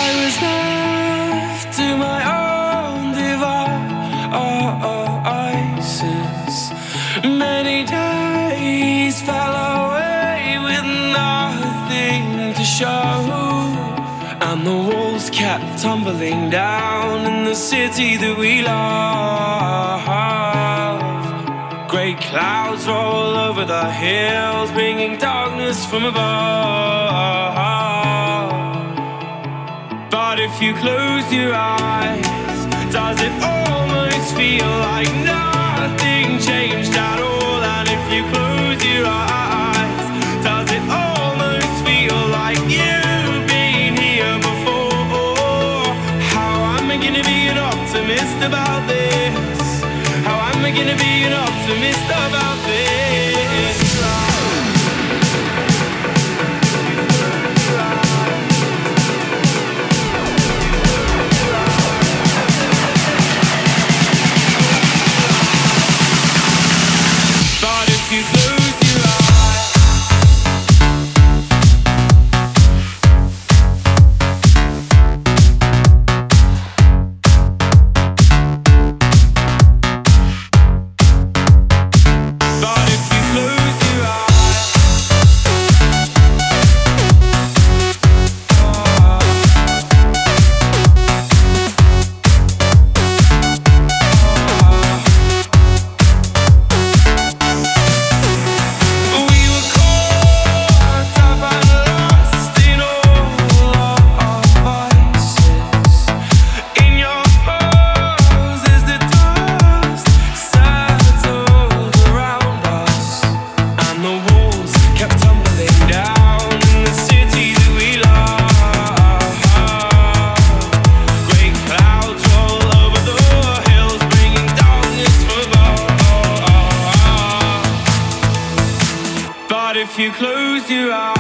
was left to my own devices. Many days fell away with nothing to show, and the walls kept tumbling down in the city that we love. Great clouds roll over the hills, bringing darkness from above. But if you close your eyes, does it almost feel like nothing changed at all? And if you close your eyes, does it almost feel like you've been here before? How am I gonna be an optimist about this? How am I gonna be an optimist about this? If you close your eyes,